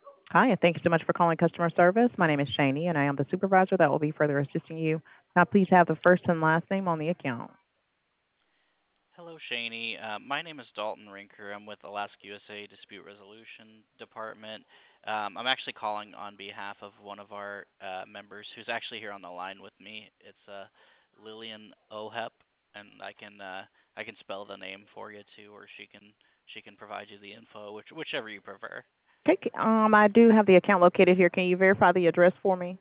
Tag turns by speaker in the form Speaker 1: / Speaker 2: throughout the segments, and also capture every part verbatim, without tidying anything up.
Speaker 1: Hi, and thank you so much for calling customer service. My name is Shani, and I am the supervisor that will be further assisting you. Now, please have the first and last name on the account.
Speaker 2: Hello, Shaney. Uh, my name is Dalton Rinker. I'm with Alaska U S A Dispute Resolution Department. Um, I'm actually calling on behalf of one of our uh, members who's actually here on the line with me. It's uh, Lillian Ohep, and I can uh, I can spell the name for you too, or she can she can provide you the info, which whichever you prefer.
Speaker 1: Okay, um, I do have the account located here. Can you verify the address for me?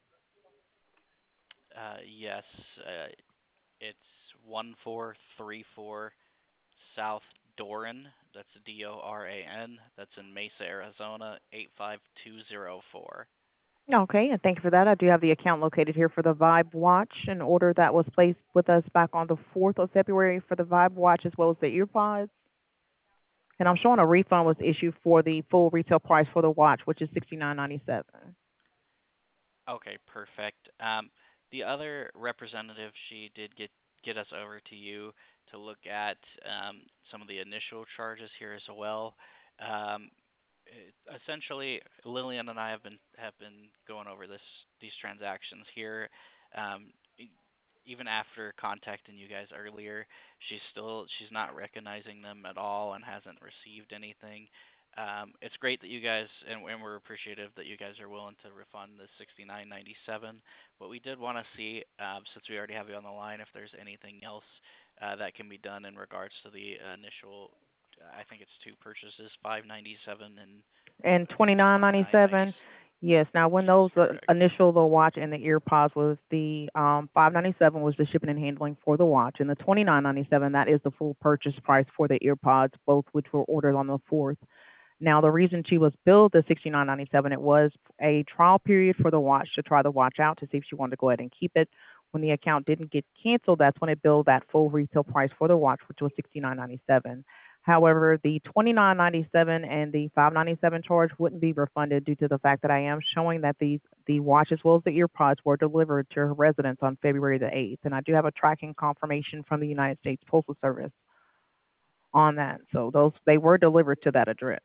Speaker 2: Uh, yes, uh, it's one four three four South Doran. That's D O R A N. That's in Mesa, Arizona, eight five two zero four.
Speaker 1: Okay, and thank you for that. I do have the account located here for the Vibe Watch, an order that was placed with us back on the fourth of February for the Vibe Watch as well as the earpods. And I'm showing a refund was issued for the full retail price for the watch, which is sixty-nine ninety-seven.
Speaker 2: Okay, perfect. Um, the other representative, she did get get us over to you to look at um, some of the initial charges here as well. Um, it- essentially, Lillian and I have been have been going over this these transactions here. Um, e- Even after contacting you guys earlier, she's still she's not recognizing them at all and hasn't received anything. Um, it's great that you guys and, and we're appreciative that you guys are willing to refund the sixty-nine ninety-seven. But we did want to see, um, since we already have you on the line, if there's anything else uh, that can be done in regards to the initial. I think it's two purchases, five ninety-seven and
Speaker 1: And
Speaker 2: I think it's
Speaker 1: twenty-nine
Speaker 2: twenty-nine ninety.
Speaker 1: ninety-seven. Yes. Now, when
Speaker 2: Yes,
Speaker 1: those uh,
Speaker 2: correct.
Speaker 1: initial the watch and the ear pods was the um five ninety-seven was the shipping and handling for the watch, and the twenty-nine ninety-seven that is the full purchase price for the ear pods, both which were ordered on the fourth. Now, the reason she was billed the sixty-nine ninety-seven, it was a trial period for the watch to try the watch out to see if she wanted to go ahead and keep it. When the account didn't get canceled, that's when it billed that full retail price for the watch, which was sixty-nine ninety-seven. However, the twenty-nine ninety-seven and the five ninety-seven charge wouldn't be refunded due to the fact that I am showing that the the watch as well as the earpods were delivered to her residence on February the eighth, and I do have a tracking confirmation from the United States Postal Service on that. So those they were delivered to that address.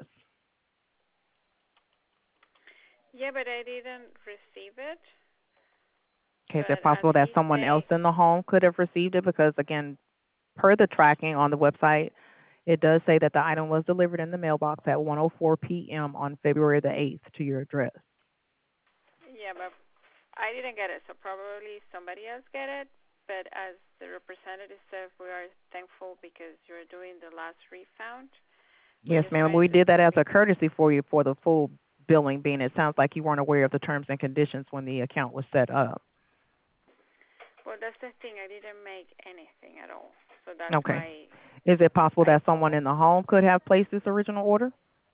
Speaker 3: Yeah, but I didn't receive it.
Speaker 1: Okay, is it
Speaker 3: But as
Speaker 1: possible that
Speaker 3: he's
Speaker 1: someone else
Speaker 3: saying,
Speaker 1: in the home could have received it? Because again, per the tracking on the website, it does say that the item was delivered in the mailbox at one oh four p m on February the eighth to your address.
Speaker 3: yeah, but I didn't get it, so probably somebody else get it. But as the representative said, we are thankful because you're doing the last refund. We're
Speaker 1: Yes,
Speaker 3: just
Speaker 1: ma'am.
Speaker 3: trying
Speaker 1: We
Speaker 3: to
Speaker 1: did that as
Speaker 3: see.
Speaker 1: a courtesy for you for the full billing being. It sounds like you weren't aware of the terms and conditions when the account was set up.
Speaker 3: Well, that's the thing. I didn't make anything at all, so that's
Speaker 1: Okay.
Speaker 3: why
Speaker 1: Is it possible
Speaker 3: I
Speaker 1: that someone
Speaker 3: called.
Speaker 1: in the home could have placed this original order?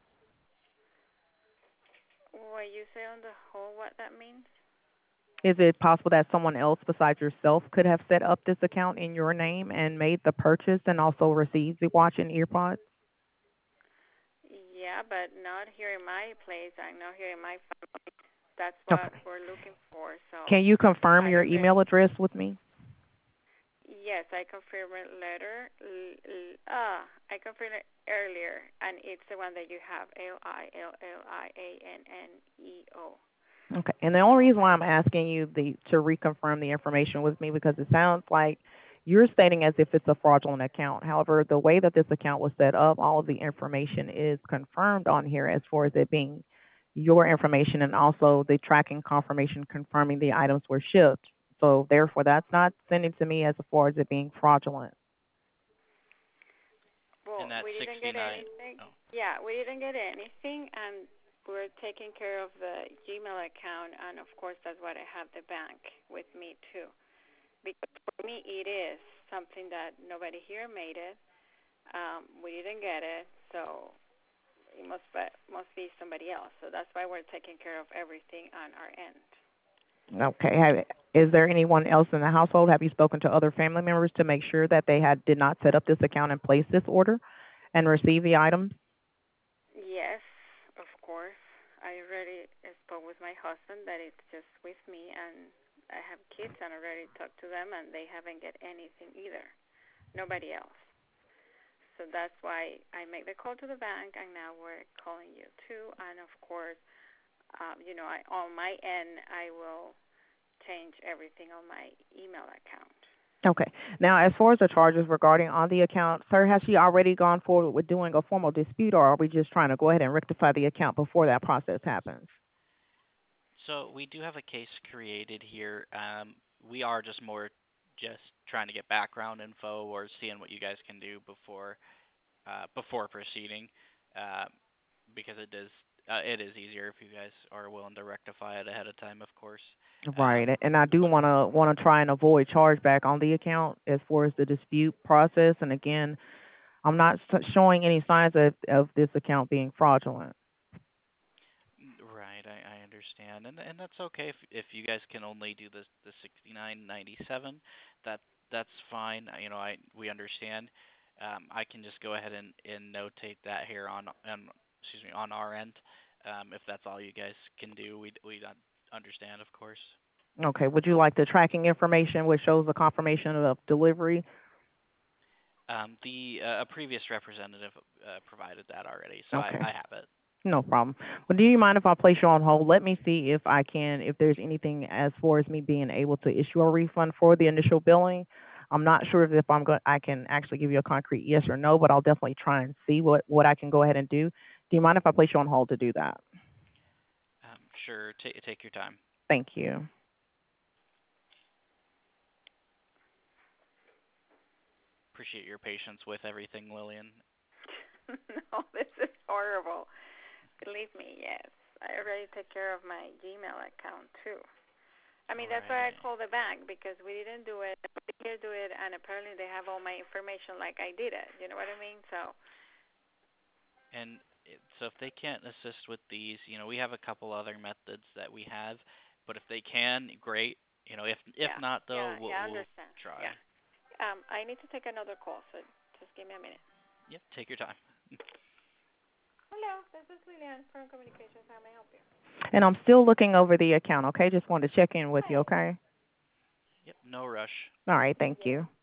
Speaker 3: When you say on the whole, what that means?
Speaker 1: Is it possible that someone else besides yourself could have set up this account in your name and made the purchase and also received the watch and earpods?
Speaker 3: Yeah, but not here in my place. I'm not here in my family. That's what
Speaker 1: Okay.
Speaker 3: we're looking for. So
Speaker 1: Can you confirm
Speaker 3: I
Speaker 1: your
Speaker 3: don't know.
Speaker 1: email address with me?
Speaker 3: Yes, I confirmed it later. L- l- ah, I confirmed it earlier, and it's the one that you have. L I L L I A N N E O.
Speaker 1: Okay. And the only
Speaker 3: So
Speaker 1: reason why I'm asking you the to reconfirm the information with me because it sounds like you're stating as if it's a fraudulent account. However, the way that this account was set up, all of the information is confirmed on here as far as it being your information and also the tracking confirmation confirming the items were shipped. So therefore, that's not sending to me as far as it being fraudulent.
Speaker 2: And
Speaker 3: well,
Speaker 2: that
Speaker 3: we didn't get
Speaker 2: sixty-nine.
Speaker 3: anything.
Speaker 2: Oh,
Speaker 3: Yeah, we didn't get anything, and we're taking care of the Gmail account, and of course that's what I have the bank with me too. Because for me it is something that nobody here made it. Um, we didn't get it, so it must be, must be somebody else. So that's why we're taking care of everything on our end.
Speaker 1: Okay. Have, is there anyone else in the household? Have you spoken to other family members to make sure that they had did not set up this account and place this order and receive the items?
Speaker 3: Yes, of course. I already spoke with my husband that it's just with me, and I have kids, and I already talked to them, and they haven't get anything either. Nobody else. So that's why I make the call to the bank, and now we're calling you too. And of course, um, you know, I, on my end, I will change everything on my email account.
Speaker 1: Okay. Now, as far as the charges regarding on the account, sir, has she already gone forward with doing a formal dispute, or are we just trying to go ahead and rectify the account before that process happens?
Speaker 2: So we do have a case created here. Um, we are just more just trying to get background info or seeing what you guys can do before uh, before proceeding, uh, because it is uh, it is easier if you guys are willing to rectify it ahead of time, of course.
Speaker 1: Right.
Speaker 2: Um,
Speaker 1: a- And I do
Speaker 2: but
Speaker 1: want to want to try and avoid chargeback on the account as far as the dispute process. And again, I'm not s- showing any signs of, of this account being fraudulent.
Speaker 2: mm, right, I, I understand, and and that's okay if if you guys can only do the the sixty nine ninety seven, that that's fine. uh, You know, I we understand. Um, I can just go ahead and and notate that here on on excuse me on our end. Um, if that's all you guys can do, we we un- understand, of course.
Speaker 1: Okay. Would you like the tracking information which shows the confirmation of delivery?
Speaker 2: Um, the uh, a previous representative uh, provided that already, so I,
Speaker 1: Okay.
Speaker 2: I have it.
Speaker 1: No problem. Well, do you mind if I place you on hold? Let me see if I can, if there's anything as far as me being able to issue a refund for the initial billing. I'm not sure if I'm going, I can actually give you a concrete yes or no, but I'll definitely try and see what, what I can go ahead and do. Do you mind if I place you on hold to do that?
Speaker 2: Um, sure, ta take your time.
Speaker 1: Thank you.
Speaker 2: Appreciate your patience with everything, Lillian.
Speaker 3: No, this is horrible. Believe me, yes. I already take care of my Gmail account too. I mean, that's why I
Speaker 2: Right.
Speaker 3: called the bank because we didn't do it. We didn't do it, and apparently they have all my information like I did it. You know what I mean? So,
Speaker 2: And it, so if they can't assist with these, you know, we have a couple other methods that we have, but if they can, great. You know, if if
Speaker 3: yeah,
Speaker 2: not though,
Speaker 3: yeah,
Speaker 2: we'll
Speaker 3: yeah, I
Speaker 2: we'll
Speaker 3: understand.
Speaker 2: try.
Speaker 3: Yeah. Um, I need to take another call, so just give me a minute.
Speaker 2: Yep, take your time.
Speaker 3: Hello, this is Lilian from Communications. How may I help you?
Speaker 1: And I'm still looking over the account, okay? Just wanted to check in with you,
Speaker 3: Hi.
Speaker 1: okay?
Speaker 2: Yep, no rush.
Speaker 1: All right, thank
Speaker 3: Yes.
Speaker 1: you.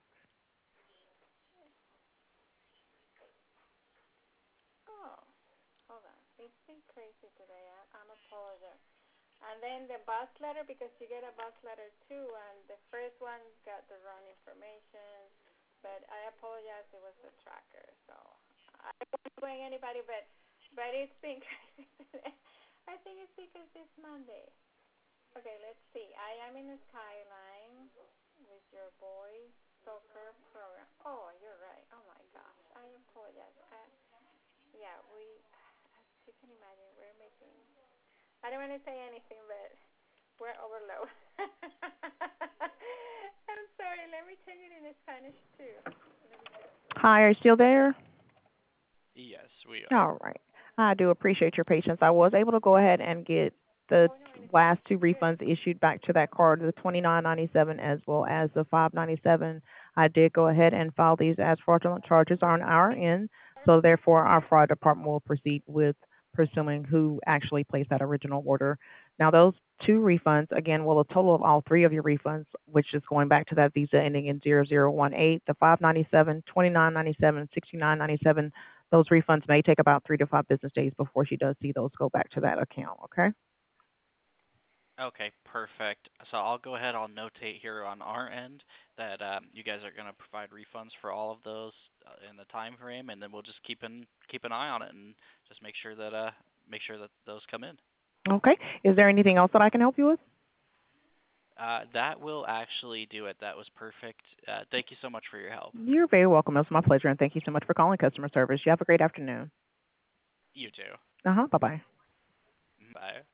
Speaker 3: Oh, hold on. It's been crazy today. I, I'm apologizing. And then the bus letter, because you get a bus letter too, and the first one got the wrong information. But I apologize, it was the tracker. So I wasn't doing anybody, but but it's been crazy today. I think it's because it's Monday. Okay, let's see. I am in the Skyline with your boys soccer program. Oh, you're right. Oh my gosh, I apologize. I, yeah, we, as you can imagine, we're making. I don't want to say anything, but we're overloaded. I'm sorry. Let me change it in Spanish too.
Speaker 1: Hi, are you still there?
Speaker 2: Yes, we are.
Speaker 1: All right. I do appreciate your patience. I was able to go ahead and get the
Speaker 3: Oh no, in
Speaker 1: last
Speaker 3: Spanish
Speaker 1: two
Speaker 3: is good.
Speaker 1: refunds issued back to that card, the twenty-nine ninety-seven as well as the five ninety-seven. I did go ahead and file these as fraudulent charges on our end, so therefore our fraud department will proceed with pursuing who actually placed that original order. Now those two refunds, again, well, a total of all three of your refunds, which is going back to that Visa ending in zero zero one eight, the five ninety-seven, twenty-nine ninety-seven, sixty-nine ninety-seven. Those refunds may take about three to five business days before she does see those go back to that account, okay?
Speaker 2: Okay, perfect. So I'll go ahead. I'll notate here on our end that um, you guys are going to provide refunds for all of those uh, in the time frame, and then we'll just keep an keep an eye on it and just make sure that uh make sure that those come in.
Speaker 1: Okay. Is there anything else that I can help you with?
Speaker 2: Uh, that will actually do it. That was perfect. Uh, thank you so much for your help.
Speaker 1: You're very welcome. It was my pleasure, and thank you so much for calling customer service. You have a great afternoon.
Speaker 2: You too.
Speaker 1: Uh-huh. Bye-bye.
Speaker 2: Bye.